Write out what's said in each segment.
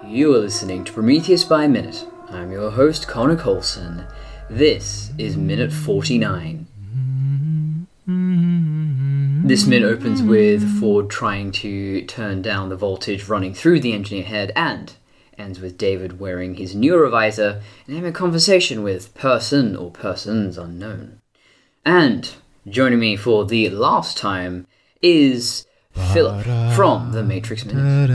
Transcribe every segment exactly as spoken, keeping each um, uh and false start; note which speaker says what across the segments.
Speaker 1: You are listening to Prometheus by Minute. I'm your host, Connor Colson. This is Minute forty-nine. This minute opens with Ford trying to turn down the voltage running through the engineer head and ends with David wearing his neurovisor and having a conversation with person or persons unknown. And joining me for the last time is Philip from The Matrix Minute.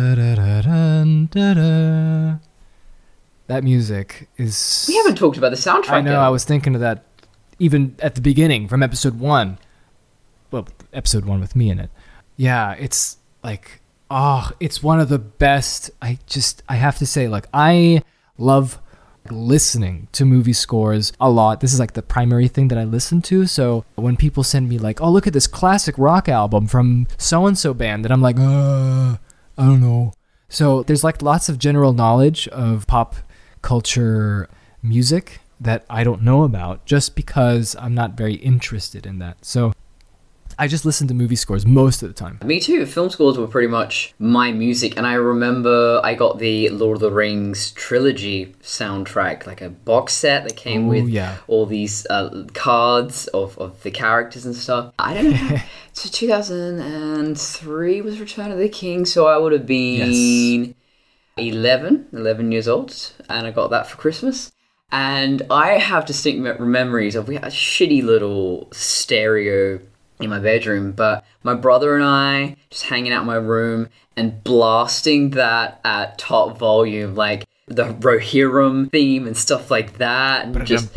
Speaker 2: That music is...
Speaker 1: We haven't talked about the soundtrack
Speaker 2: I know,
Speaker 1: yet.
Speaker 2: I was thinking of that even at the beginning from episode one. Well, episode one with me in it. Yeah, it's like, oh, it's one of the best. I just, I have to say, like, I love listening to movie scores a lot. This is like the primary thing that I listen to. So when people send me like, oh, look at this classic rock album from so-and-so band, and I'm like, uh, I don't know. So there's like lots of general knowledge of pop culture music that I don't know about just because I'm not very interested in that. So I just listen to movie scores most of the time.
Speaker 1: Me too. Film scores were pretty much my music, and I remember I got the Lord of the Rings trilogy soundtrack, like a box set that came
Speaker 2: Oh,
Speaker 1: with
Speaker 2: yeah.
Speaker 1: all these uh, cards of, of the characters and stuff. I don't know. So two thousand three was Return of the King, so I would have been
Speaker 2: Yes.
Speaker 1: eleven, eleven years old, and I got that for Christmas. And I have distinct me- memories of, we had a shitty little stereo in my bedroom, but my brother and I just hanging out in my room and blasting that at top volume, like the Rohirrim theme and stuff like that, and just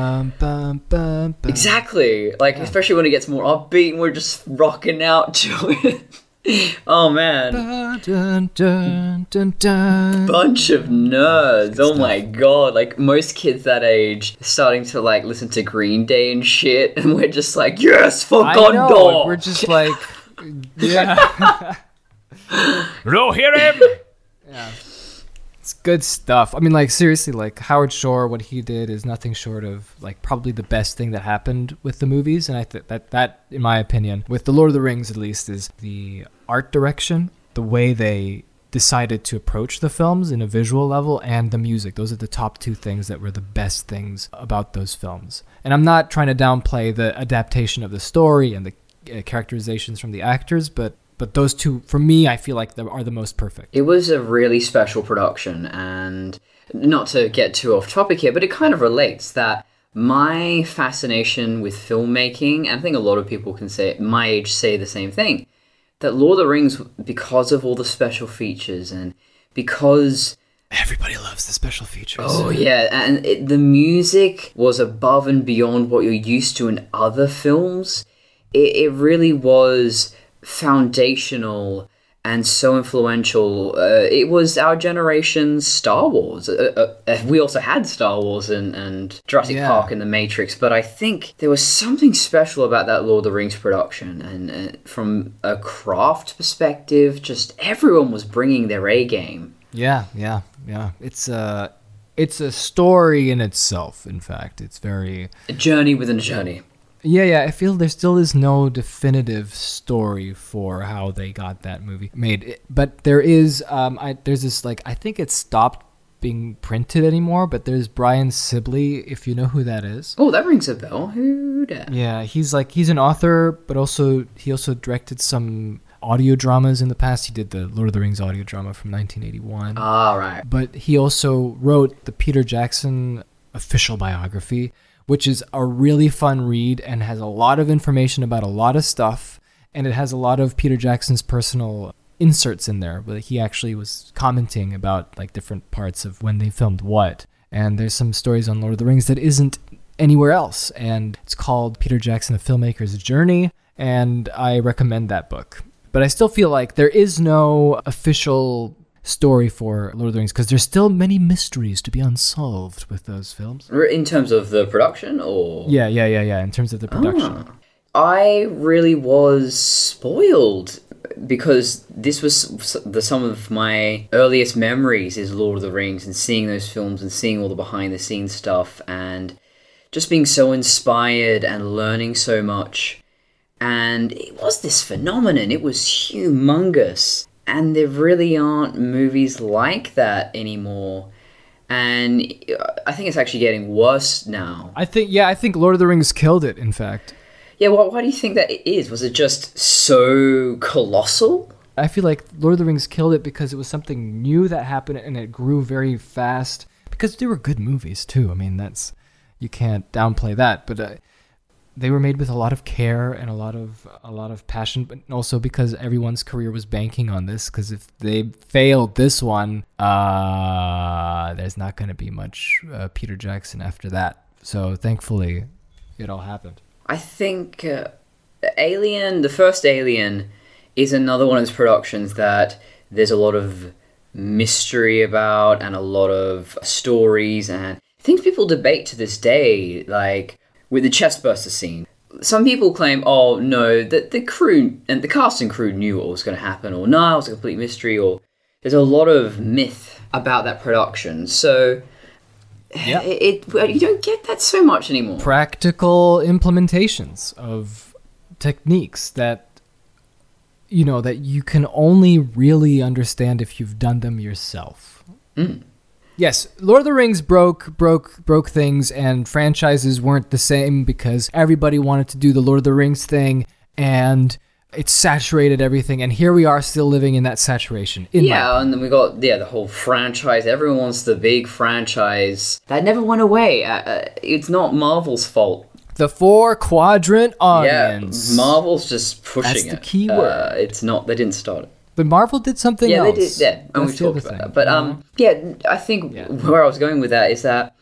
Speaker 1: exactly like, yeah. Especially when it gets more upbeat and we're just rocking out to it. Oh man,
Speaker 2: dun, dun, dun, dun.
Speaker 1: Bunch of nerds. Oh my god, like most kids that age starting to like listen to Green Day and shit, and we're just like, yes, for
Speaker 2: I
Speaker 1: God,
Speaker 2: know,
Speaker 1: dog.
Speaker 2: we're just like, yeah.
Speaker 1: Rohirrim.
Speaker 2: Yeah. It's good stuff. I mean, like, seriously, like, Howard Shore, what he did is nothing short of, like, probably the best thing that happened with the movies. And I think that, that, in my opinion, with The Lord of the Rings, at least, is the art direction, the way they decided to approach the films in a visual level, and the music. Those are the top two things that were the best things about those films. And I'm not trying to downplay the adaptation of the story and the uh, characterizations from the actors, but But those two, for me, I feel like they are the most perfect.
Speaker 1: It was a really special production, and not to get too off topic here, but it kind of relates that my fascination with filmmaking, and I think a lot of people can say, my age, say the same thing, that Lord of the Rings, because of all the special features and because...
Speaker 2: Everybody loves the special features.
Speaker 1: Oh, yeah, and it, the music was above and beyond what you're used to in other films. It, it really was foundational and so influential. Uh, it was our generation's Star Wars. Uh, uh, we also had Star Wars and, and Jurassic
Speaker 2: Yeah.
Speaker 1: Park and The Matrix, but I think there was something special about that Lord of the Rings production. And uh, from a craft perspective, just everyone was bringing their A game.
Speaker 2: Yeah, yeah, yeah. It's a, it's a story in itself, in fact. It's very...
Speaker 1: A journey within a journey.
Speaker 2: Yeah, yeah, I feel there still is no definitive story for how they got that movie made. But there is, um, I, there's this, like, I think it stopped being printed anymore, but there's Brian Sibley, if you know who that is.
Speaker 1: Oh, that rings a bell. Who dat?
Speaker 2: Yeah, he's like, he's an author, but also, he also directed some audio dramas in the past. He did the Lord of the Rings audio drama from nineteen eighty-one.
Speaker 1: Ah, right.
Speaker 2: But he also wrote the Peter Jackson official biography, which is a really fun read and has a lot of information about a lot of stuff. And it has a lot of Peter Jackson's personal inserts in there, but he actually was commenting about like different parts of when they filmed what. And there's some stories on Lord of the Rings that isn't anywhere else. And it's called Peter Jackson, a Filmmaker's Journey. And I recommend that book. But I still feel like there is no official story for Lord of the Rings because there's still many mysteries to be unsolved with those films.
Speaker 1: In terms of the production, or
Speaker 2: yeah, yeah, yeah, yeah. In terms of the production,
Speaker 1: ah. I really was spoiled because this was the some of my earliest memories is Lord of the Rings and seeing those films and seeing all the behind the scenes stuff and just being so inspired and learning so much. And it was this phenomenon. It was humongous. and there really aren't movies like that anymore. And I think it's actually getting worse now.
Speaker 2: I think, yeah, I think Lord of the Rings killed it, in fact.
Speaker 1: Yeah, well, why do you think that it is? Was it just so colossal?
Speaker 2: I feel like Lord of the Rings killed it because it was something new that happened and it grew very fast. Because they were good movies, too. I mean, that's, you can't downplay that. But uh, they were made with a lot of care and a lot of a lot of passion, but also because everyone's career was banking on this. Because if they failed this one, uh, there's not going to be much uh, Peter Jackson after that. So thankfully, it all happened.
Speaker 1: I think uh, Alien, the first Alien, is another one of those productions that there's a lot of mystery about and a lot of stories and things people debate to this day, like with the chestburster scene. Some people claim, oh no, that the crew and the cast and crew knew what was going to happen, or no, it was a complete mystery, or there's a lot of myth about that production. So
Speaker 2: Yep.
Speaker 1: it, it you don't get that so much anymore.
Speaker 2: Practical implementations of techniques that, you know, that you can only really understand if you've done them yourself.
Speaker 1: Mm.
Speaker 2: Yes, Lord of the Rings broke broke broke things, and franchises weren't the same because everybody wanted to do the Lord of the Rings thing, and it saturated everything. And here we are, still living in that saturation. In
Speaker 1: Yeah, and then we got yeah the whole franchise. Everyone wants the big franchise that never went away. Uh, uh, it's not Marvel's fault.
Speaker 2: the four quadrant audience.
Speaker 1: Yeah, Marvel's just pushing
Speaker 2: That's
Speaker 1: it.
Speaker 2: the key
Speaker 1: Uh,
Speaker 2: word.
Speaker 1: it's not. They didn't start it.
Speaker 2: But Marvel did something
Speaker 1: Yeah,
Speaker 2: else.
Speaker 1: they did. Yeah, and we
Speaker 2: That's the
Speaker 1: talked
Speaker 2: other
Speaker 1: about
Speaker 2: thing.
Speaker 1: that. But um, yeah, I think
Speaker 2: Yeah.
Speaker 1: where I was going with that is that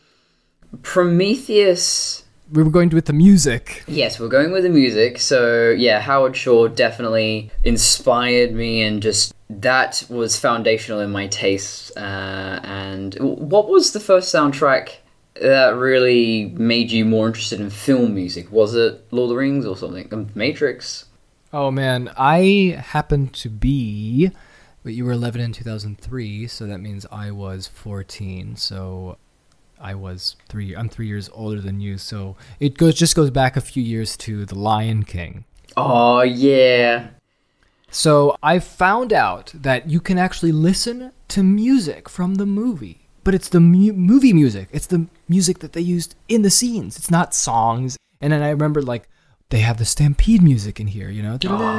Speaker 1: Prometheus.
Speaker 2: We were going with the music.
Speaker 1: Yes, we're going with the music. So yeah, Howard Shore definitely inspired me, and just that was foundational in my taste. Uh, and what was the first soundtrack that really made you more interested in film music? Was it Lord of the Rings or something? Matrix?
Speaker 2: Oh man, I happened to be, but you were eleven in two thousand three, so that means I was fourteen. So I was three. I'm three years older than you, so it goes just goes back a few years to The Lion King.
Speaker 1: Oh yeah.
Speaker 2: So I found out that you can actually listen to music from the movie, but it's the mu- movie music. It's the music that they used in the scenes. It's not songs. And then I remember like they have the Stampede music in here, you know.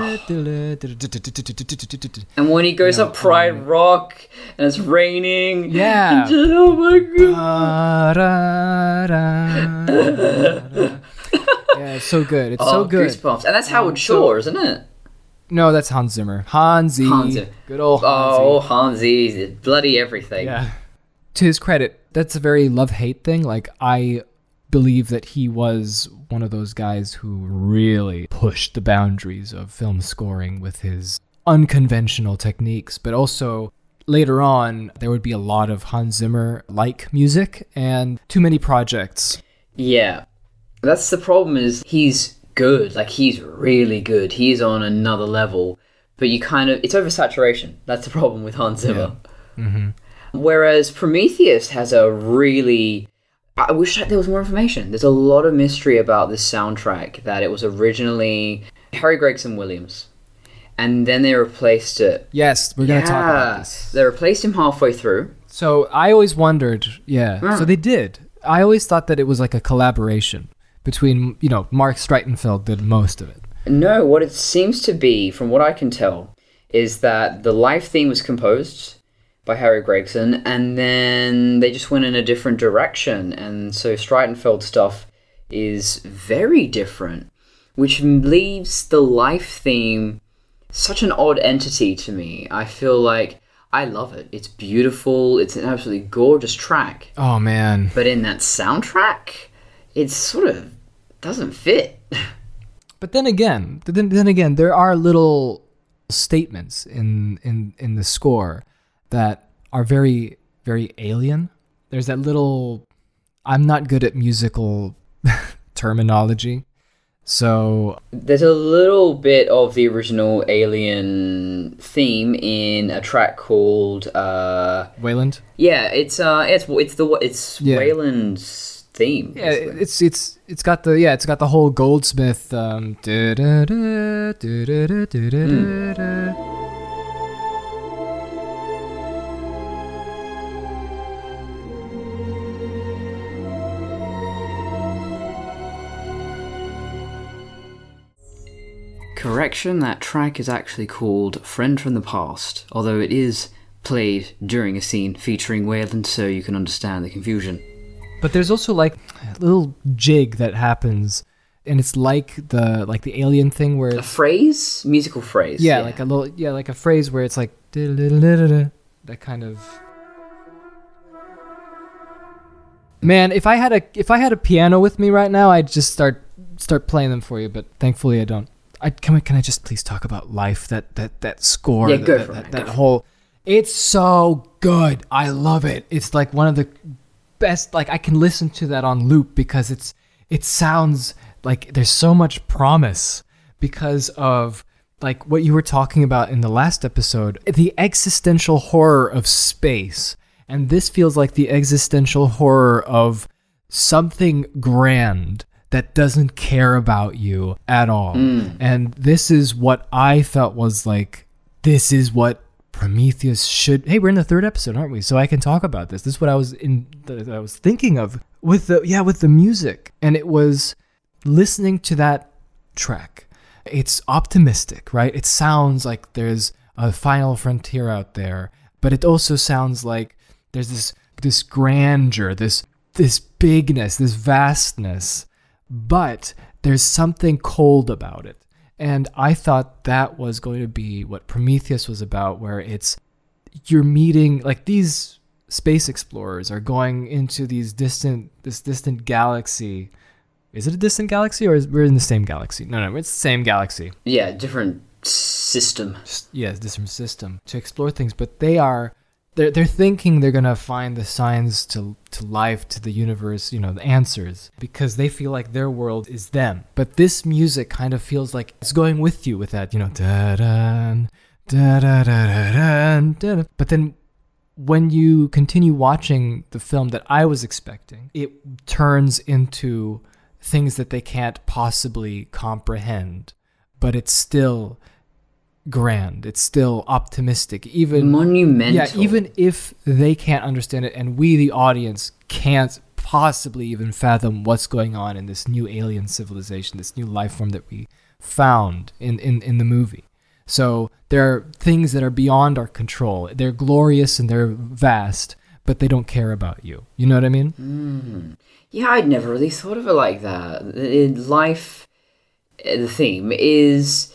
Speaker 1: And when he goes
Speaker 2: You know,
Speaker 1: up Pride
Speaker 2: um,
Speaker 1: Rock and it's raining.
Speaker 2: Yeah.
Speaker 1: Oh my god.
Speaker 2: Yeah, it's so good. It's
Speaker 1: Oh,
Speaker 2: so good.
Speaker 1: Goosebumps. And that's Howard
Speaker 2: Um,
Speaker 1: Shore,
Speaker 2: so-
Speaker 1: isn't it?
Speaker 2: No, that's Hans Zimmer. Hansi.
Speaker 1: Hans Zimmer.
Speaker 2: Good old Hansi.
Speaker 1: Oh, Hansi. Bloody everything.
Speaker 2: Yeah. To his credit, that's a very love-hate thing. Like, I believe that he was one of those guys who really pushed the boundaries of film scoring with his unconventional techniques. But also, later on, there would be a lot of Hans Zimmer-like music and too many projects.
Speaker 1: Yeah. That's the problem, is he's good. Like, he's really good. He's on another level. But you kind of... It's oversaturation. That's the problem with Hans Zimmer.
Speaker 2: Yeah. Mm-hmm.
Speaker 1: Whereas Prometheus has a really... I wish that there was more information. There's a lot of mystery about this soundtrack, that it was originally Harry Gregson Williams. And then they replaced it.
Speaker 2: Yes, we're going to
Speaker 1: Yeah.
Speaker 2: talk about this.
Speaker 1: They replaced him halfway through.
Speaker 2: So I always wondered, yeah.
Speaker 1: Mm.
Speaker 2: So they did. I always thought that it was like a collaboration between, you know, Mark Streitenfeld did most of it.
Speaker 1: No, what it seems to be, from what I can tell, is that the live theme was composed by Harry Gregson, and then they just went in a different direction. And so Streitenfeld stuff is very different, which leaves the live theme such an odd entity to me. I feel like I love it. It's beautiful. It's an absolutely gorgeous track.
Speaker 2: Oh, man.
Speaker 1: But in that soundtrack, it sort of doesn't fit.
Speaker 2: But then again, then, then again, there are little statements in, in, in the score that are very, very alien. There's that little... I'm not good at musical terminology. So
Speaker 1: There's a little bit of the original Alien theme in a track called uh
Speaker 2: Wayland?
Speaker 1: yeah, it's uh it's it's the it's
Speaker 2: Yeah.
Speaker 1: Wayland's theme.
Speaker 2: Yeah,
Speaker 1: basically.
Speaker 2: it's it's it's got the yeah, it's got the whole Goldsmith um da-da-da, da-da-da, da-da-da.
Speaker 1: correction, that track is actually called Friend from the Past, although it is played during a scene featuring Wayland, so you can understand the confusion.
Speaker 2: But there's also like a little jig that happens, and it's like the like the alien thing where
Speaker 1: a phrase, musical phrase.
Speaker 2: Yeah,
Speaker 1: yeah.
Speaker 2: like a little yeah, like a phrase where it's like that kind of. Man, if I had a if I had a piano with me right now, I'd just start start playing them for you. But thankfully, I don't. I can I can I just please talk about Life? That that that score.
Speaker 1: Yeah,
Speaker 2: that,
Speaker 1: go
Speaker 2: that,
Speaker 1: for
Speaker 2: that,
Speaker 1: it.
Speaker 2: That
Speaker 1: go
Speaker 2: whole. It's so good. I love it. It's like one of the best. Like I can listen to that on loop because it's it sounds like there's so much promise because of like what you were talking about in the last episode, the existential horror of space. And this feels like the existential horror of something grand that doesn't care about you at all.
Speaker 1: Mm.
Speaker 2: And this is what I felt was like, this is what Prometheus should. Hey, we're in the third episode, aren't we? So I can talk about this. This is what I was in. That I was thinking of with the yeah with the music, and it was listening to that track. It's optimistic, right? It sounds like there's a final frontier out there, but it also sounds like there's this this grandeur, this this bigness, this vastness, but there's something cold about it. And I thought that was going to be what Prometheus was about, where it's you're meeting like these space explorers are going into these distant this distant galaxy. Is it a distant galaxy or is we're in the same galaxy? No, no, it's the same galaxy.
Speaker 1: Yeah, different system.
Speaker 2: Yeah, different system to explore things, but they are they're they're thinking they're gonna find the signs to to life, to the universe, you know, the answers, because they feel like their world is them. But this music kind of feels like it's going with you with that, you know, da da da da da da. But then when you continue watching the film that I was expecting, it turns into things that they can't possibly comprehend, but it's still grand. It's still optimistic, even
Speaker 1: monumental.
Speaker 2: Yeah, even if they can't understand it, and we, the audience, can't possibly even fathom what's going on in this new alien civilization, this new life form that we found in, in, in the movie. So there are things that are beyond our control. They're glorious and they're vast, but they don't care about you. You know what I mean?
Speaker 1: Mm. Yeah, I'd never really thought of it like that. In life, the theme is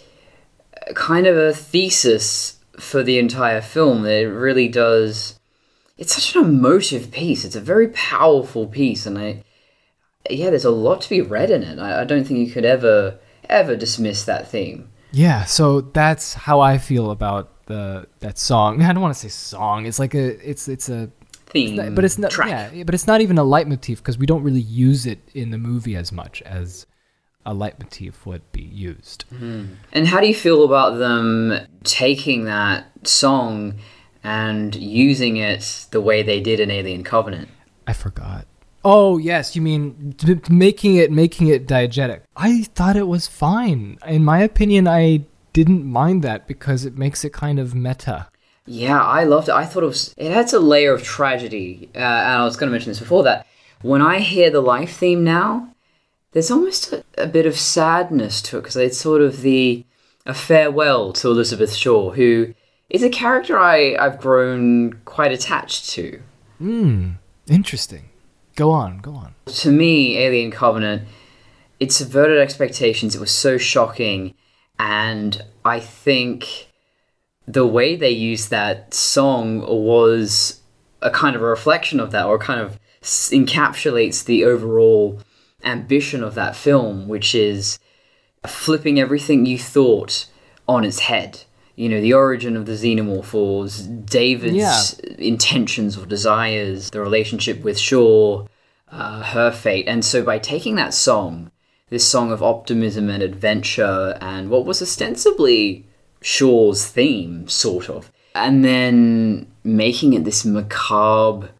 Speaker 1: kind of a thesis for the entire film. It really does. It's such an emotive piece. It's a very powerful piece, and I, yeah, there's a lot to be read in it. I, I don't think you could ever, ever dismiss that theme.
Speaker 2: Yeah, so that's how I feel about the that song. I don't want to say song. It's like a, it's it's a
Speaker 1: theme,
Speaker 2: it's not, but it's not.
Speaker 1: track.
Speaker 2: Yeah, but it's not even a leitmotif because we don't really use it in the movie as much as a leitmotif would be used.
Speaker 1: Mm. And how do you feel about them taking that song and using it the way they did in Alien Covenant?
Speaker 2: I forgot. Oh, yes, you mean t- making it making it diegetic. I thought it was fine. In my opinion, I didn't mind that because it makes it kind of meta.
Speaker 1: Yeah, I loved it. I thought it was, it had a layer of tragedy. Uh, and I was going to mention this before that. When I hear the life theme now, there's almost a, a bit of sadness to it, because it's sort of the a farewell to Elizabeth Shaw, who is a character I, I've grown quite attached to.
Speaker 2: Hmm, interesting. Go on, go on.
Speaker 1: To me, Alien Covenant, it subverted expectations. It was so shocking, and I think the way they used that song was a kind of a reflection of that, or kind of encapsulates the overall ambition of that film, which is flipping everything you thought on its head. You know, the origin of the xenomorphs, David's yeah. intentions or desires, the relationship with Shaw, uh, her fate. And so by taking that song, this song of optimism and adventure, and what was ostensibly Shaw's theme, sort of, and then making it this macabre,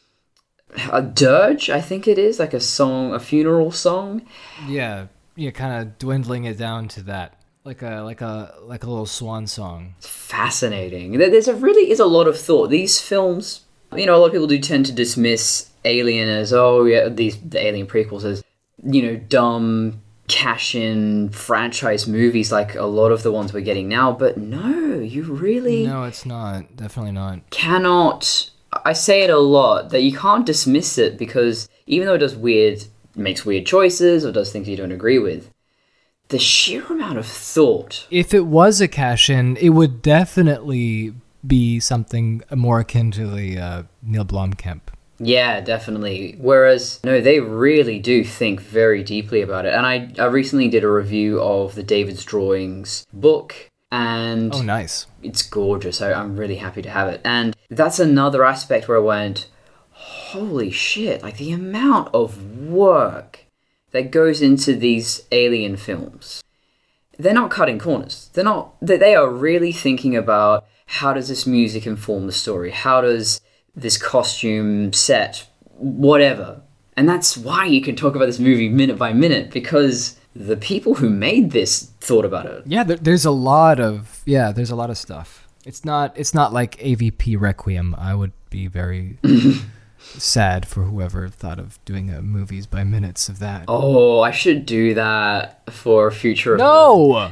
Speaker 1: a dirge, I think it is, like a song, a funeral song.
Speaker 2: Yeah, yeah, kind of dwindling it down to that, like a like a like a little swan song.
Speaker 1: It's fascinating. There's a really is a lot of thought. These films, you know, a lot of people do tend to dismiss Alien as, oh yeah, these the Alien prequels as, you know, dumb cash-in franchise movies like a lot of the ones we're getting now. But no, you really
Speaker 2: No, it's not. Definitely not.
Speaker 1: cannot. I say it a lot that you can't dismiss it, because even though it does weird, makes weird choices or does things you don't agree with, the sheer amount of thought.
Speaker 2: If it was a cash-in, it would definitely be something more akin to the uh, Neil Blomkamp.
Speaker 1: Yeah, definitely. Whereas, no, they really do think very deeply about it. And I, I recently did a review of the David's Drawings book, and
Speaker 2: Oh, nice.
Speaker 1: it's gorgeous. I, I'm really happy to have it. And that's another aspect where I went, holy shit, like the amount of work that goes into these alien films. They're not cutting corners. They're not, they, they are really thinking about, how does this music inform the story? How does this costume set, whatever. And that's why you can talk about this movie minute by minute, because the people who made this thought about it.
Speaker 2: Yeah, there, there's a lot of yeah, there's a lot of stuff. It's not it's not like A V P Requiem. I would be very sad for whoever thought of doing a movies by minutes of that.
Speaker 1: Oh, I should do that for a future.
Speaker 2: No.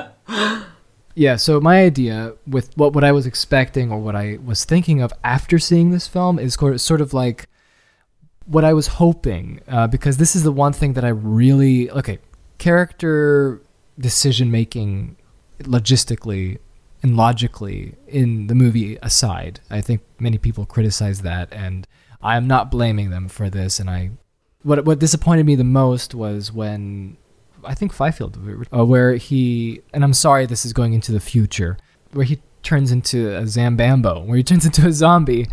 Speaker 2: Yeah, so my idea with what, what I was expecting or what I was thinking of after seeing this film is sort of like what I was hoping, uh, because this is the one thing that I really... Okay, character decision-making logistically and logically in the movie aside, I think many people criticize that, and I am not blaming them for this, and I... What, what disappointed me the most was when... I think Fifield, uh, where he, and I'm sorry this is going into the future, where he turns into a Zambambo, where he turns into a zombie,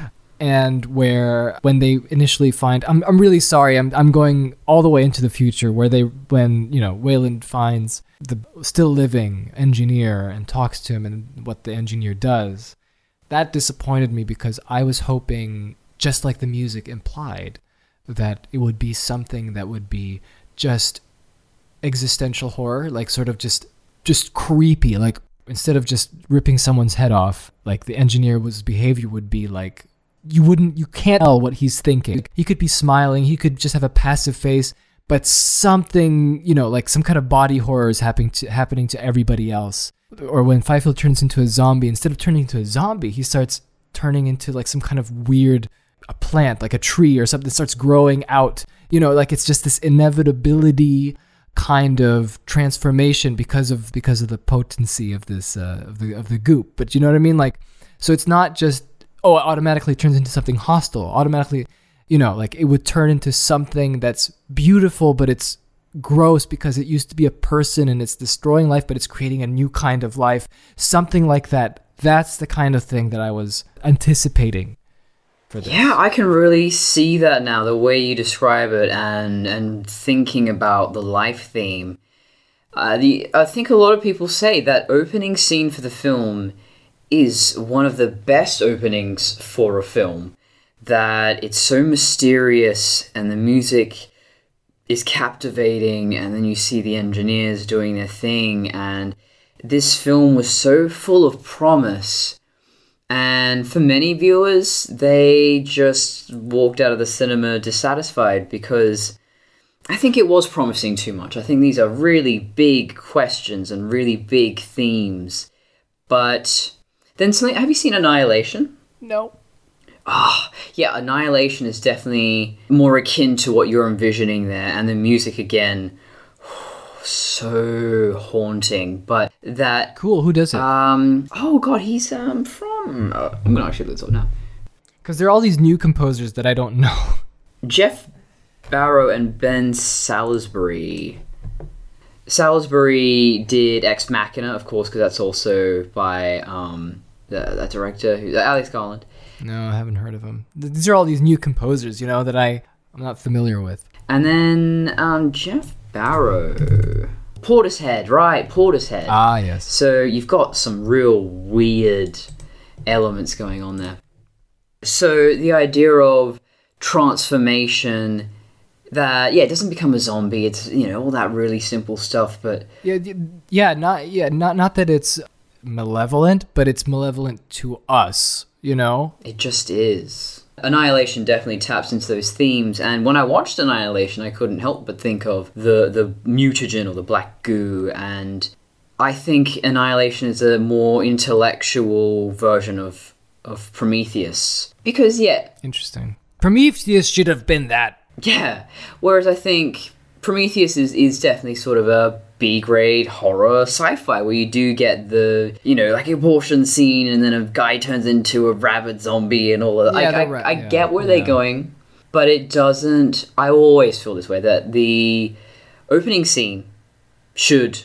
Speaker 2: and where when they initially find, I'm I'm really sorry, I'm I'm going all the way into the future, where they, when, you know, Wayland finds the still living engineer and talks to him and what the engineer does, that disappointed me because I was hoping, just like the music implied, that it would be something that would be just existential horror, like sort of just just creepy, like instead of just ripping someone's head off, like the engineer was behavior would be like you wouldn't you can't tell what he's thinking. He could be smiling, he could just have a passive face, but something, you know, like some kind of body horror is happening to happening to everybody else. Or when Fifield turns into a zombie, instead of turning into a zombie, he starts turning into like some kind of weird a plant, like a tree or something that starts growing out, you know, like it's just this inevitability kind of transformation because of because of the potency of this uh, of the of the goop. But you know what I mean? Like, so it's not just, oh, it automatically turns into something hostile. Automatically, you know, like it would turn into something that's beautiful, but it's gross because it used to be a person and it's destroying life, but it's creating a new kind of life. Something like that. That's the kind of thing that I was anticipating for this.
Speaker 1: Yeah, I can really see that now, the way you describe it, and and thinking about the life theme. Uh, the I think a lot of people say that opening scene for the film is one of the best openings for a film. That it's so mysterious and the music is captivating, and then you see the engineers doing their thing, and this film was so full of promise. And for many viewers, they just walked out of the cinema dissatisfied because I think it was promising too much. I think these are really big questions and really big themes. But then something, have you seen Annihilation?
Speaker 2: No.
Speaker 1: Ah, oh, yeah, Annihilation is definitely more akin to what you're envisioning there. And the music, again, so haunting. But that...
Speaker 2: Cool, who does it?
Speaker 1: Um, oh, God, he's um from... Uh, I'm going to actually look this up now.
Speaker 2: Because there are all these new composers that I don't know.
Speaker 1: Jeff Barrow and Ben Salisbury. Salisbury did Ex Machina, of course, because that's also by um the, that director, who, Alex Garland.
Speaker 2: No, I haven't heard of him. These are all these new composers, you know, that I, I'm not familiar with.
Speaker 1: And then um, Jeff Barrow. Portishead, right, Portishead.
Speaker 2: Ah, yes.
Speaker 1: So you've got some real weird elements going on there. So the idea of transformation, that, yeah, it doesn't become a zombie, it's, you know, all that really simple stuff, but...
Speaker 2: Yeah, yeah, not yeah, not not that it's malevolent, but it's malevolent to us, you know?
Speaker 1: It just is. Annihilation definitely taps into those themes, and when I watched Annihilation, I couldn't help but think of the, the mutagen or the black goo, and I think Annihilation is a more intellectual version of, of Prometheus. Because, yeah.
Speaker 2: Interesting. Prometheus should have been that.
Speaker 1: Yeah. Whereas I think Prometheus is, is definitely sort of a B-grade horror sci-fi where you do get the, you know, like abortion scene and then a guy turns into a rabid zombie and all of that.
Speaker 2: Yeah,
Speaker 1: I, I,
Speaker 2: right.
Speaker 1: I
Speaker 2: yeah.
Speaker 1: get where
Speaker 2: yeah.
Speaker 1: they're going, but it doesn't... I always feel this way, that the opening scene should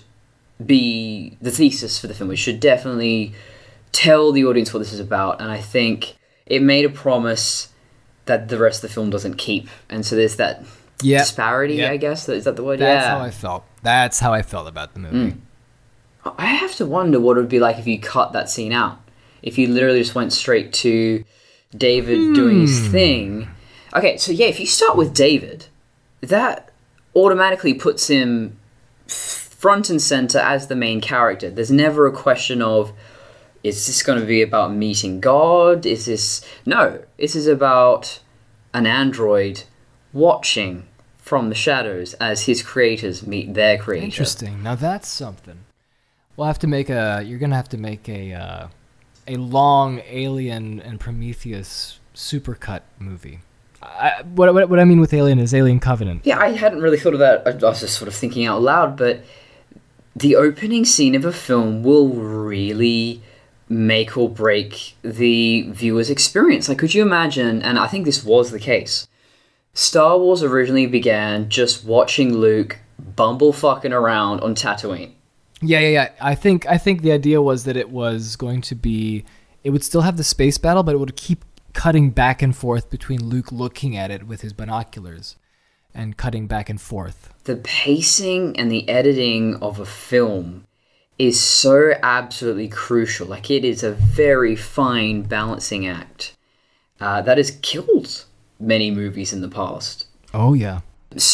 Speaker 1: be the thesis for the film. It should definitely tell the audience what this is about, and I think it made a promise that the rest of the film doesn't keep, and so there's that
Speaker 2: Yep.
Speaker 1: disparity,
Speaker 2: Yep.
Speaker 1: I guess. Is that the word?
Speaker 2: That's
Speaker 1: yeah.
Speaker 2: how I felt. That's how I felt about the movie.
Speaker 1: Mm. I have to wonder what it would be like if you cut that scene out. If you literally just went straight to David mm. doing his thing. Okay, so yeah, if you start with David, that automatically puts him front and center as the main character. There's never a question of, is this going to be about meeting God? Is this... No, this is about an android watching from the shadows as his creators meet their creator.
Speaker 2: Interesting. Now that's something. We'll have to make a... You're going to have to make a uh, a long Alien and Prometheus supercut movie. I, what, what what I mean with Alien is Alien Covenant.
Speaker 1: Yeah, I hadn't really thought of that. I was just sort of thinking out loud, but the opening scene of a film will really make or break the viewer's experience. Like, could you imagine, and I think this was the case, Star Wars originally began just watching Luke bumblefucking around on Tatooine.
Speaker 2: Yeah, yeah, yeah. I think I think the idea was that it was going to be, it would still have the space battle, but it would keep cutting back and forth between Luke looking at it with his binoculars and cutting back and forth.
Speaker 1: The pacing and the editing of a film is so absolutely crucial. Like, it is a very fine balancing act uh, that has killed many movies in the past.
Speaker 2: Oh, yeah.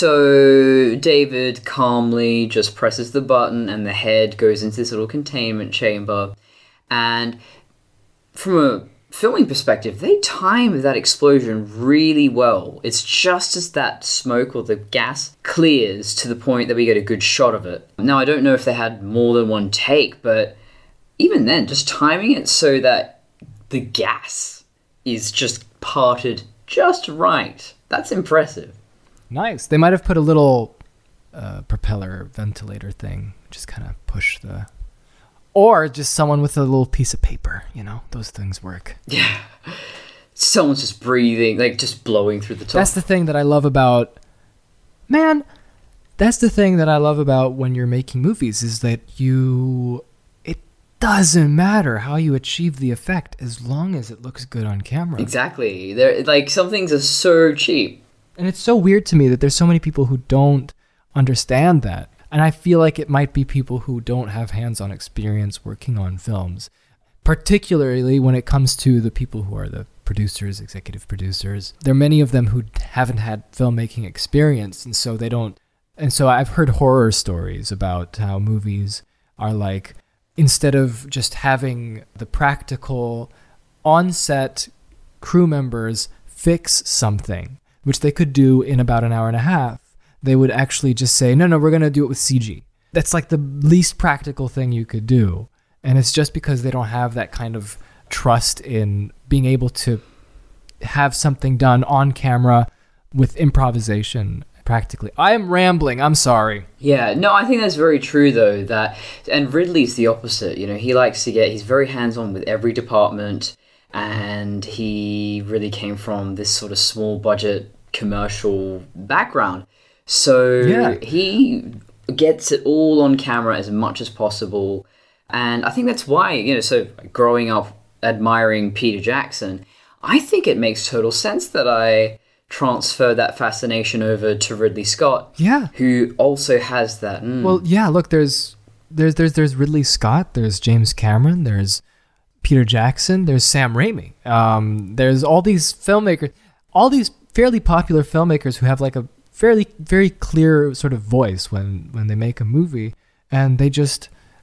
Speaker 1: So David calmly just presses the button and the head goes into this little containment chamber. And from a filming perspective, they timed that explosion really well. It's just as that smoke or the gas clears to the point that we get a good shot of it. Now, I don't know if they had more than one take, but even then, just timing it so that the gas is just parted just right. That's impressive.
Speaker 2: Nice. They might have put a little uh, propeller ventilator thing, just kind of push the... Or just someone with a little piece of paper, you know? Those things work.
Speaker 1: Yeah. Someone's just breathing, like just blowing through the top.
Speaker 2: That's the thing that I love about... Man, that's the thing that I love about when you're making movies, is that you... It doesn't matter how you achieve the effect as long as it looks good on camera.
Speaker 1: Exactly. They're, like, some things are so cheap.
Speaker 2: And it's so weird to me that there's so many people who don't understand that. And I feel like it might be people who don't have hands-on experience working on films, particularly when it comes to the people who are the producers, executive producers. There are many of them who haven't had filmmaking experience, and so they don't... And so I've heard horror stories about how movies are like, instead of just having the practical on-set crew members fix something, which they could do in about an hour and a half, they would actually just say, no, no, we're going to do it with C G. That's like the least practical thing you could do. And it's just because they don't have that kind of trust in being able to have something done on camera with improvisation practically. I am rambling. I'm sorry.
Speaker 1: Yeah, no, I think that's very true, though. That and Ridley's the opposite. You know, he likes to get, he's very hands-on with every department, and he really came from this sort of small budget commercial background. So
Speaker 2: yeah.
Speaker 1: he gets it all on camera as much as possible. And I think that's why, you know, so growing up admiring Peter Jackson, I think it makes total sense that I transfer that fascination over to Ridley Scott.
Speaker 2: Yeah.
Speaker 1: Who also has that. Mm.
Speaker 2: Well, yeah, look, there's there's there's there's Ridley Scott, there's James Cameron, there's Peter Jackson, there's Sam Raimi. Um, there's all these filmmakers, all these fairly popular filmmakers who have like a fairly very clear sort of voice when when they make a movie, and they just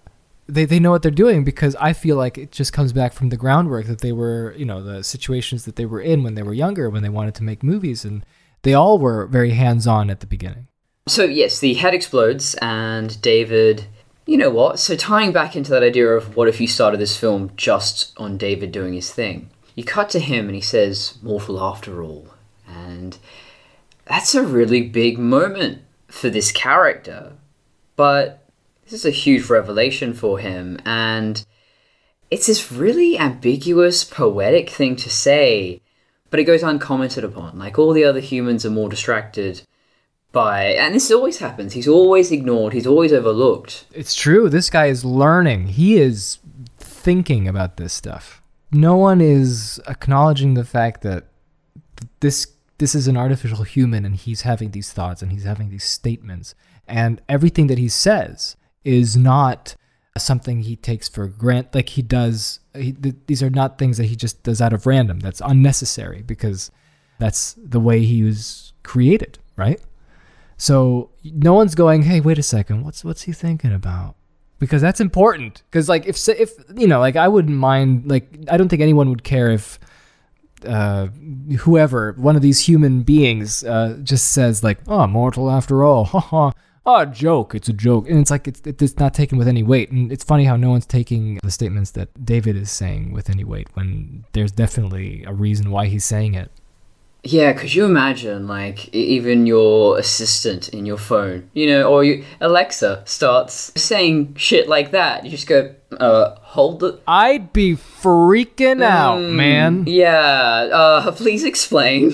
Speaker 2: they, they know what they're doing, because I feel like it just comes back from the groundwork that they were, you know, the situations that they were in when they were younger, when they wanted to make movies, and they all were very hands-on at the beginning.
Speaker 1: So yes, the head explodes, and David, you know what? So tying back into that idea of what if you started this film just on David doing his thing? You cut to him and he says, "Mortal after all." And that's a really big moment for this character. But this is a huge revelation for him, and it's this really ambiguous, poetic thing to say, but it goes uncommented upon. Like, all the other humans are more distracted by, and this always happens, he's always ignored, he's always overlooked.
Speaker 2: It's true, this guy is learning. He is thinking about this stuff. No one is acknowledging the fact that this this is an artificial human, and he's having these thoughts, and he's having these statements, and everything that he says is not something he takes for granted. Like, he does, he, th- these are not things that he just does out of random. That's unnecessary, because that's the way he was created, right? So no one's going, "Hey, wait a second, what's what's he thinking about?" Because that's important. Because, like, if if you know, like, I wouldn't mind. Like, I don't think anyone would care if uh, whoever, one of these human beings, uh, just says, like, "Oh, mortal after all, haha." Oh, a joke. It's a joke. And it's like, it's, it's not taken with any weight. And it's funny how no one's taking the statements that David is saying with any weight, when there's definitely a reason why he's saying it.
Speaker 1: Yeah, could you imagine, like, e- even your assistant in your phone, you know, or you, Alexa starts saying shit like that. You just go, uh, hold it.
Speaker 2: I'd be freaking out,
Speaker 1: Mm,
Speaker 2: man.
Speaker 1: Yeah, uh, please explain.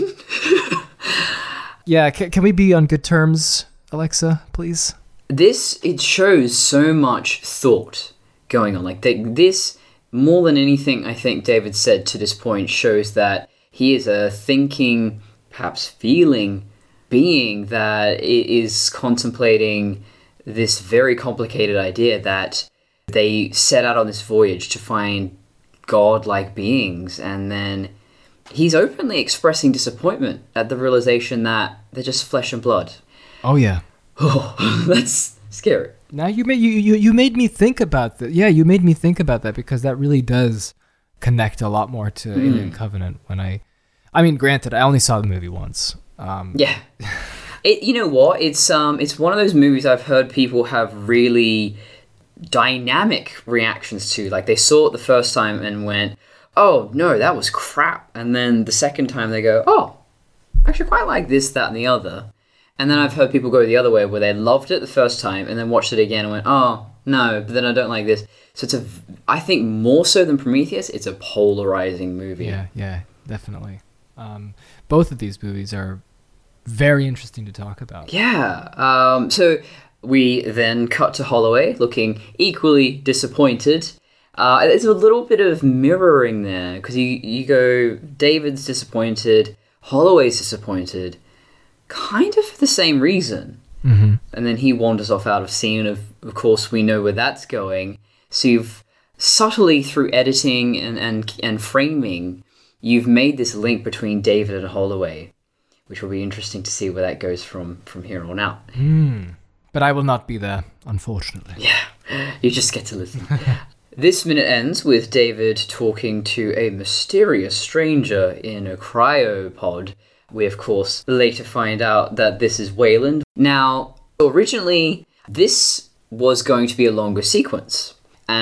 Speaker 2: Yeah, can, can we be on good terms, Alexa, please?
Speaker 1: This, it shows so much thought going on. Like, they, this, more than anything I think David said to this point, shows that he is a thinking, perhaps feeling being that is contemplating this very complicated idea that they set out on this voyage to find God-like beings, and then he's openly expressing disappointment at the realization that they're just flesh and blood.
Speaker 2: Oh, yeah.
Speaker 1: Oh, that's scary.
Speaker 2: Now you made you, you you made me think about that. Yeah, you made me think about that, because that really does connect a lot more to mm. Alien Covenant. When I, I mean, granted, I only saw the movie once. Um,
Speaker 1: yeah, it. You know what? It's um, it's one of those movies I've heard people have really dynamic reactions to. Like, they saw it the first time and went, "Oh no, that was crap," and then the second time they go, "Oh, I actually quite like this, that, and the other." And then I've heard people go the other way, where they loved it the first time and then watched it again and went, "Oh, no, but then I don't like this." So it's a, I think more so than Prometheus, it's a polarizing movie.
Speaker 2: Yeah, yeah, definitely. Um, both of these movies are very interesting to talk about.
Speaker 1: Yeah. Um, so we then cut to Holloway looking equally disappointed. Uh, there's a little bit of mirroring there, because you, you go, David's disappointed, Holloway's disappointed, kind of for the same reason.
Speaker 2: Mm-hmm.
Speaker 1: And then he wanders off out of scene. Of, of course, we know where that's going. So you've subtly, through editing and, and, and framing, you've made this link between David and Holloway, which will be interesting to see where that goes from, from here on out.
Speaker 2: Mm. But I will not be there, unfortunately.
Speaker 1: Yeah, you just get to listen. This minute ends with David talking to a mysterious stranger in a cryopod. We, of course, later find out that this is Weyland. Now, originally, this was going to be a longer sequence,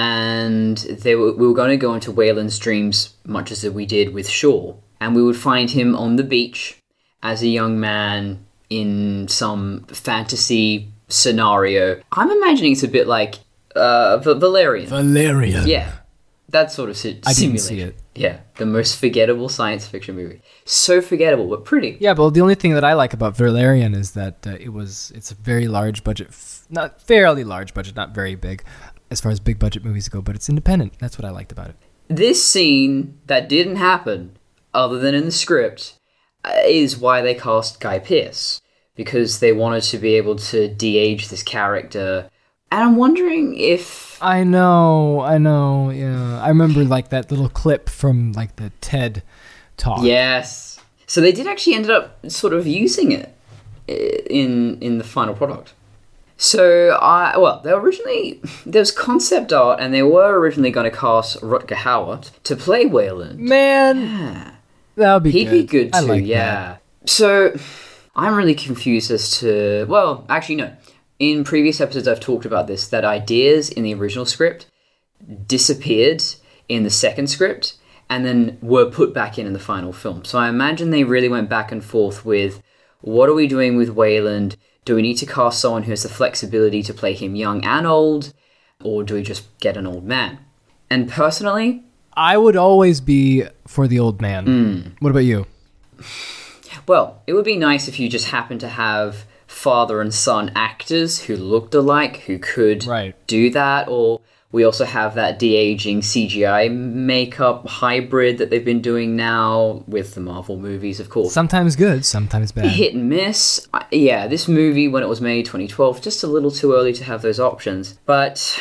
Speaker 1: and they were, we were going to go into Weyland's dreams, much as we did with Shaw, and we would find him on the beach as a young man in some fantasy scenario. I'm imagining it's a bit like uh, v- Valerian.
Speaker 2: Valerian.
Speaker 1: Yeah, that sort of si-
Speaker 2: I
Speaker 1: simulation.
Speaker 2: didn't see it.
Speaker 1: Yeah, the most forgettable science fiction movie. So forgettable, but pretty.
Speaker 2: Yeah, but the only thing that I like about Valerian is that uh, it was it's a very large budget, f- not fairly large budget, not very big, as far as big budget movies go, but it's independent. That's what I liked about it.
Speaker 1: This scene that didn't happen, other than in the script, uh, is why they cast Guy Pearce, because they wanted to be able to de-age this character. And I'm wondering if...
Speaker 2: I know, I know, yeah. I remember, like, that little clip from, like, the TED talk.
Speaker 1: Yes. So they did actually end up sort of using it in in the final product. So I well, they originally there was concept art, and they were originally going to cast Rutger Hauer to play Wayland.
Speaker 2: Man,
Speaker 1: Yeah.
Speaker 2: that would be
Speaker 1: He'd
Speaker 2: good.
Speaker 1: be good
Speaker 2: I
Speaker 1: too,
Speaker 2: like
Speaker 1: yeah. So I'm really confused as to well, actually no. In previous episodes I've talked about this, that ideas in the original script disappeared in the second script and then were put back in in the final film. So I imagine they really went back and forth with what are we doing with Wayland? Do we need to cast someone who has the flexibility to play him young and old? Or do we just get an old man? And personally,
Speaker 2: I would always be for the old man.
Speaker 1: Mm.
Speaker 2: What about you?
Speaker 1: well, it would be nice if you just happened to have father and son actors who looked alike, who could
Speaker 2: Right.
Speaker 1: do that. Or we also have that de-aging C G I makeup hybrid that they've been doing now with the Marvel movies, of course.
Speaker 2: Sometimes good, sometimes bad.
Speaker 1: Hit and miss. I- Yeah, this movie, when it was made, twenty twelve, just a little too early to have those options. But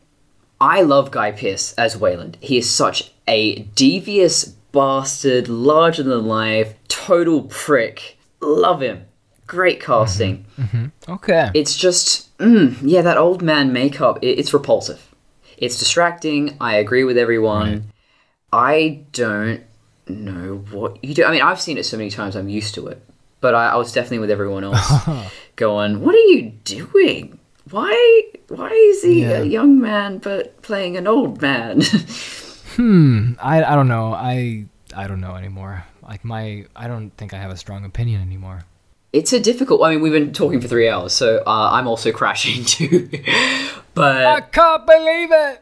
Speaker 1: I love Guy Pearce as Wayland. He is such a devious bastard, larger than life, total prick. Love him. Great casting.
Speaker 2: Okay.
Speaker 1: It's just, mm, yeah, that old man makeup, it, it's repulsive. It's distracting. I agree with everyone.
Speaker 2: Right.
Speaker 1: I don't know what you do. I mean, I've seen it so many times, I'm used to it. But I, I was definitely with everyone else going, what are you doing? Why Why is he
Speaker 2: Yeah.
Speaker 1: a young man but playing an old man?
Speaker 2: Hmm. I, I don't know. I I don't know anymore. Like my I don't think I have a strong opinion anymore.
Speaker 1: It's a difficult... I mean, we've been talking for three hours, so uh, I'm also crashing too. but...
Speaker 2: I can't believe it.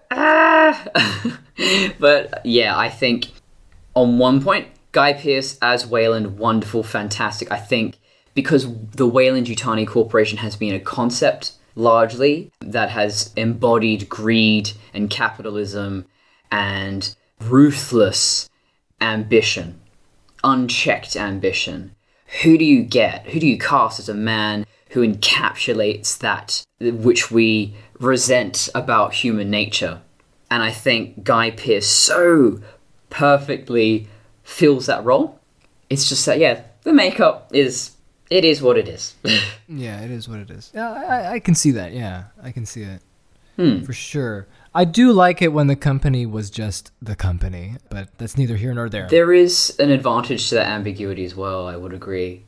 Speaker 1: Ah! But yeah, I think on one point, Guy Pearce as Wayland, wonderful, fantastic. I think because the Wayland-Yutani Corporation has been a concept largely that has embodied greed and capitalism and ruthless ambition, unchecked ambition. Who do you get? Who do you cast as a man who encapsulates that which we resent about human nature? And I think Guy Pearce so perfectly fills that role. It's just that, yeah, the makeup is, it is what it is.
Speaker 2: Yeah, it is what it is. Yeah, I, I can see that. Yeah, I can see it.
Speaker 1: Hmm.
Speaker 2: For sure. I do like it when the company was just the company, but that's neither here nor there.
Speaker 1: There is an advantage to that ambiguity as well, I would agree.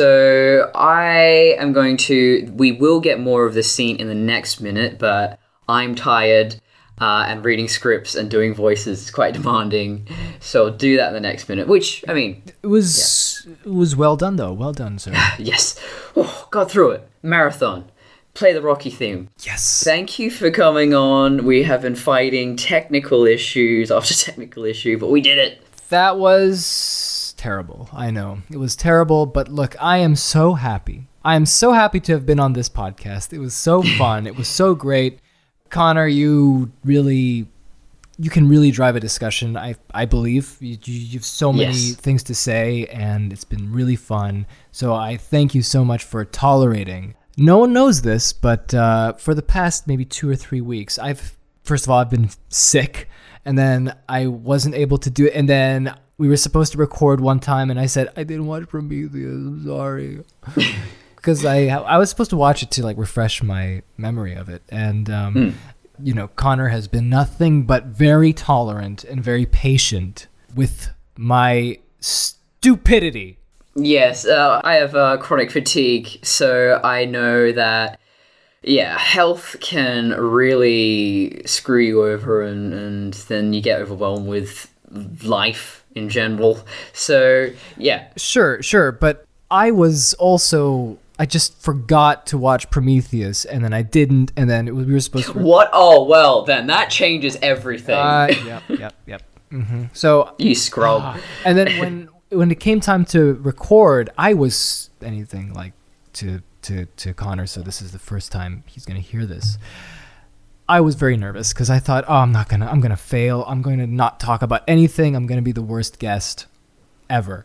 Speaker 1: So I am going to... We will get more of this scene in the next minute, but I'm tired, uh, and reading scripts and doing voices is quite demanding. So I'll do that in the next minute, which, I mean,
Speaker 2: It was it was well done, though. Well done, sir.
Speaker 1: yes. Oh, got through it. Marathon. Play the Rocky theme.
Speaker 2: Yes.
Speaker 1: Thank you for coming on. We have been fighting technical issues after technical issue, but we did it.
Speaker 2: That was terrible. I know. It was terrible, but look, I am so happy. I am so happy to have been on this podcast. It was so fun. It was so great. Connor, you really... You can really drive a discussion, I I believe. You, you, you have so many
Speaker 1: Yes.
Speaker 2: things to say, and it's been really fun. So I thank you so much for tolerating. No one knows this, but uh, for the past maybe two or three weeks, I've first of all I've been sick, and then I wasn't able to do it, and then we were supposed to record one time, and I said I didn't watch Prometheus. I'm sorry, because I I was supposed to watch it to like refresh my memory of it, and um,
Speaker 1: Hmm.
Speaker 2: you know, Connor has been nothing but very tolerant and very patient with my stupidity.
Speaker 1: Yes, uh, I have uh, chronic fatigue, so I know that, yeah, health can really screw you over, and, and then you get overwhelmed with life in general. So, yeah.
Speaker 2: Sure, sure, but I was also... I just forgot to watch Prometheus, and then I didn't, and then it was, we were supposed to...
Speaker 1: What? Oh, well, then that changes everything.
Speaker 2: Uh, yep, yep, yep. hmm So,
Speaker 1: you scrub.
Speaker 2: ah, and then when when it came time to record, I was anything like to to to Connor. So this is the first time he's gonna hear this. I was very nervous because I thought, oh, I'm not gonna, I'm gonna fail. I'm going to not talk about anything. I'm gonna be the worst guest ever.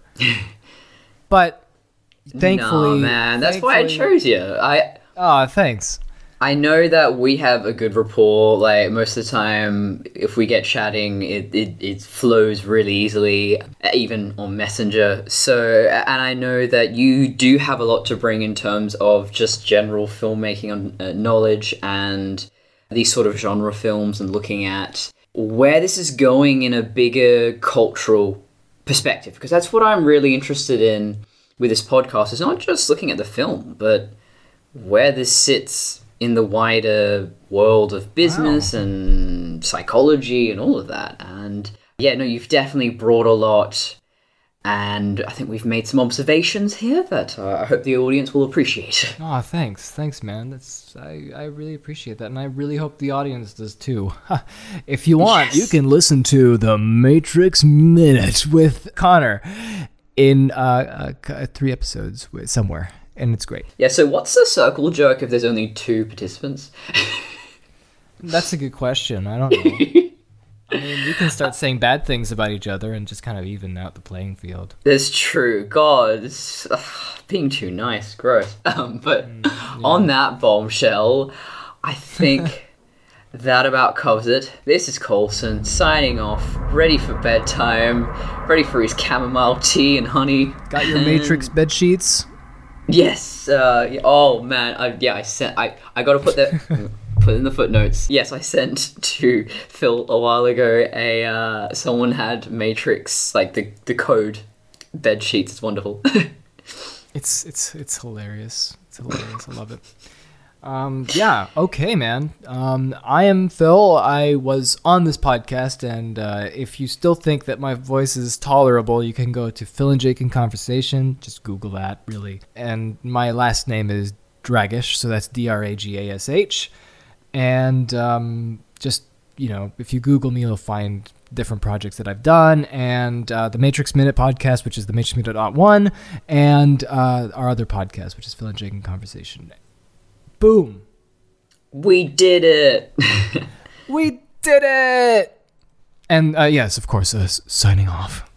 Speaker 2: But thankfully,
Speaker 1: no, man, that's why I
Speaker 2: thankfully-
Speaker 1: chose you. I
Speaker 2: Oh, thanks.
Speaker 1: I know that we have a good rapport. Like, most of the time, if we get chatting, it, it, it flows really easily, even on Messenger. So, and I know that you do have a lot to bring in terms of just general filmmaking uh, knowledge and these sort of genre films, and looking at where this is going in a bigger cultural perspective. Because that's what I'm really interested in with this podcast. It's not just looking at the film, but where this sits in the wider world of business wow. and psychology and all of that. And yeah, no, you've definitely brought a lot. And I think we've made some observations here that uh, I hope the audience will appreciate.
Speaker 2: Oh, thanks. Thanks, man. That's I, I really appreciate that. And I really hope the audience does too. If you want, yes. you can listen to The Matrix Minute with Connor in uh, uh, three episodes somewhere. And it's great.
Speaker 1: Yeah, so what's the circle jerk if there's only two participants?
Speaker 2: That's a good question. I don't know. I mean, we can start saying bad things about each other and just kind of even out the playing field.
Speaker 1: That's true. God, it's, ugh, being too nice. Gross. Um, but mm, yeah. on that bombshell, I think that about covers it. This is Coulson signing off, ready for bedtime, ready for his chamomile tea and honey.
Speaker 2: Got your Matrix bed sheets?
Speaker 1: Yes. Uh, oh man. I, yeah, I sent. I, I got to put that. Put in the footnotes. Yes, I sent to Phil a while ago. A uh, someone had Matrix, like the the code bed sheets. It's wonderful.
Speaker 2: it's it's it's hilarious. It's hilarious. I love it. Um, yeah. Okay, man. Um, I am Phil. I was on this podcast, and uh, if you still think that my voice is tolerable, you can go to Phil and Jake in Conversation. Just Google that, really. And my last name is Dragish, so that's D R A G A S H. And um, just, you know, if you Google me, you'll find different projects that I've done, and uh, the Matrix Minute podcast, which is the Matrix Minute dot one, and uh, our other podcast, which is Phil and Jake in Conversation. Boom.
Speaker 1: We did it.
Speaker 2: We did it. And uh, yes, of course, uh, signing off.